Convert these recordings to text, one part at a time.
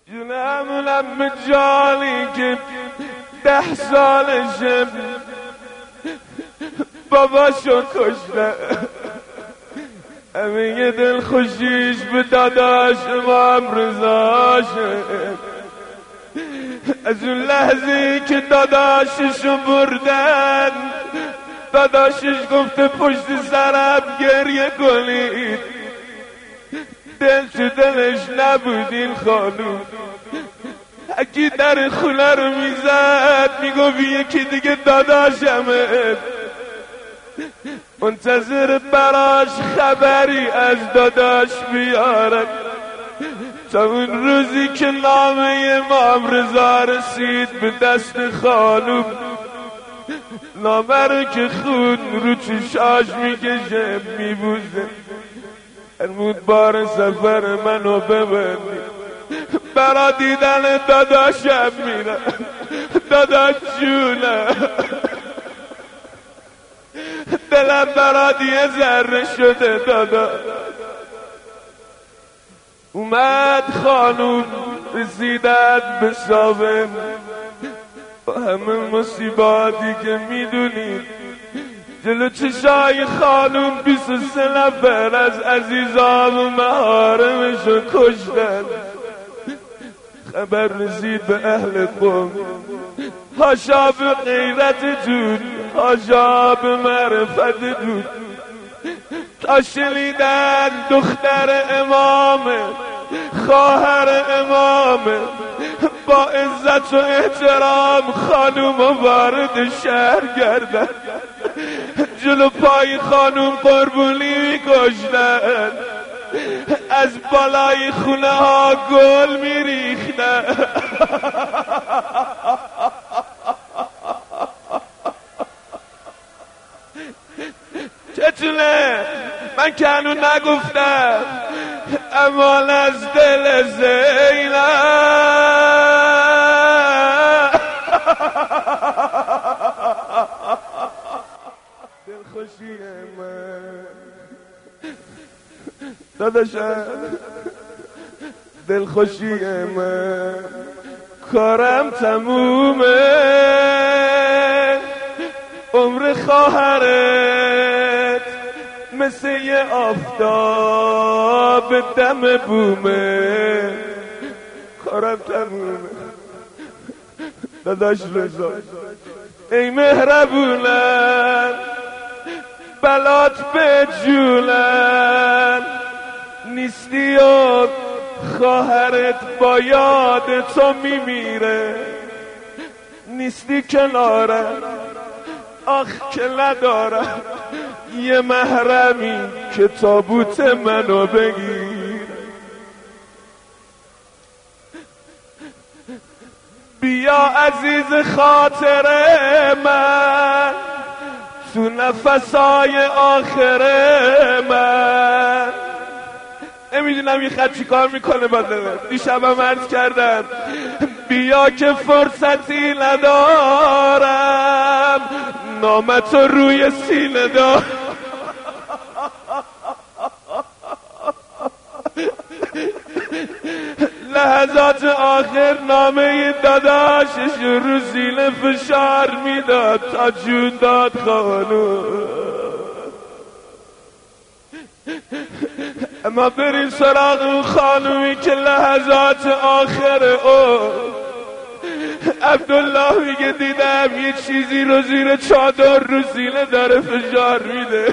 جونمونم به جانی که 10 سالشه باباشو کشته. همه دل خوشیش به داداش امام رضاشه. از اون لحظه که داداششو بردن داداشش گفته پشت سرم گریه کنید. دل تو دلش نبود این خانوم. اگه در خونه رو میزد میگفت یکی دیگه داداشمه. منتظر براش خبری از داداش بیاره تا اون روزی که نامه امام رضا رسید به دست خانوم. نامه رو که خون رو چشاش میکشه میبوزه. فرمود بار سفر منو ببندی برا دیدن داداشم میرم. داداش جونه دلم برات یه ذره شده دادا. اومد خانوم رسیدن به صابن با همه مصیباتی که میدونید جلو چشای خانوم 23 نفر از عزیزام و محارمشو کشتن. خبر رسید به اهل قوم. حاشا به غیرت جون، حاشا به معرفت جون. تا شنیدن دختر امامه، خواهر امامه، با عزت و احترام خانوم وارد شهر گردن. جلو پای خانوم قربونی میکشتن. از بالای خونه ها گل میریختن. چتونه من که هنو نگفتم امان از دل زینب. دلخوشی من داداشم، دلخوشی من کارم تمومه. عمر خواهرت مثل یه آفتاب دم بومه. کارم تمومه داداش رضا. ای مهربونم بلات به جونم نیستی و خواهرت با یاد تو میمیره. نیستی کنارم آخ که ندارم یه محرمی که تابوت منو بگیر. بیا عزیز خاطر من تو نفسای آخر من. نمیدونم این خط چی کار میکنه بدنه. دیشبم عرض کردم بیا که فرصتی ندارم نامتو روی سینه دار. لحظات آخر نامه داداشش رو سینه فشار میداد تا جون داد خانوم. اما بریم سراغ اون خانومی که لحظات آخر او عبدالله میگه دیدم یه چیزی رو زیر چادر رو سینه داره فشار میده.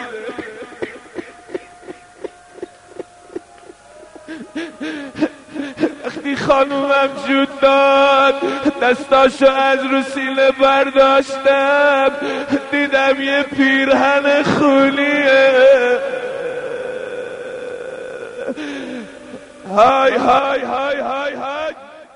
وقتی خانومم جود داد دستاشو از رو سینه برداشتم دیدم یه پیرهن خونیه. های های های های های.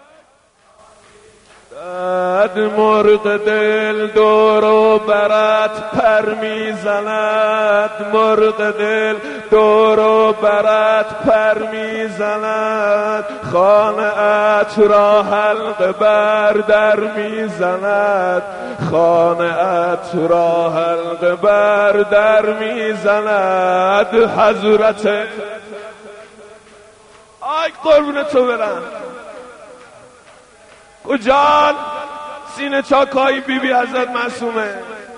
بعد مرغ دل دور و برات پر میزند. مرغ دل دور و برات پر میزند. خانه‌ات را حلقه بر در میزند. خانه‌ات را حلقه بر در میزند. حضرت آی قربون تو برم. کجان سینه چاکایی بی بی حضرت معصومه.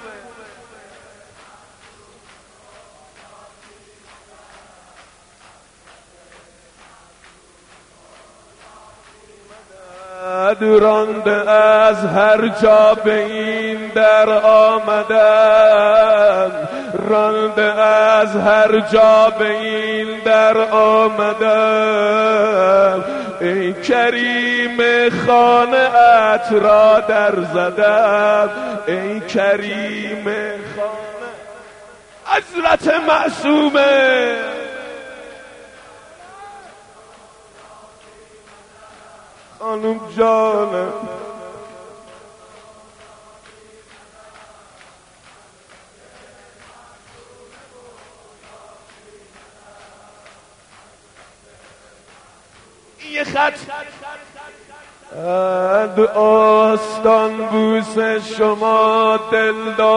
رانده از هر جا به این در آمدم، رانده از هر جا به این در آمدم، ای کریم خانه ات را در زدم، ای کریم خانه حضرت معصومه. خانم جانم یه خط آستان بوس شما دل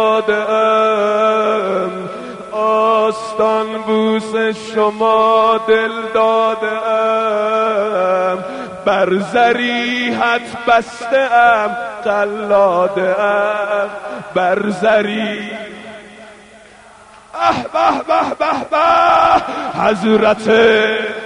دادم، آستان بوس شما دل دادم، بر ضریحت بسته ام قلاده ام، بر ضریح به به به به به حضرت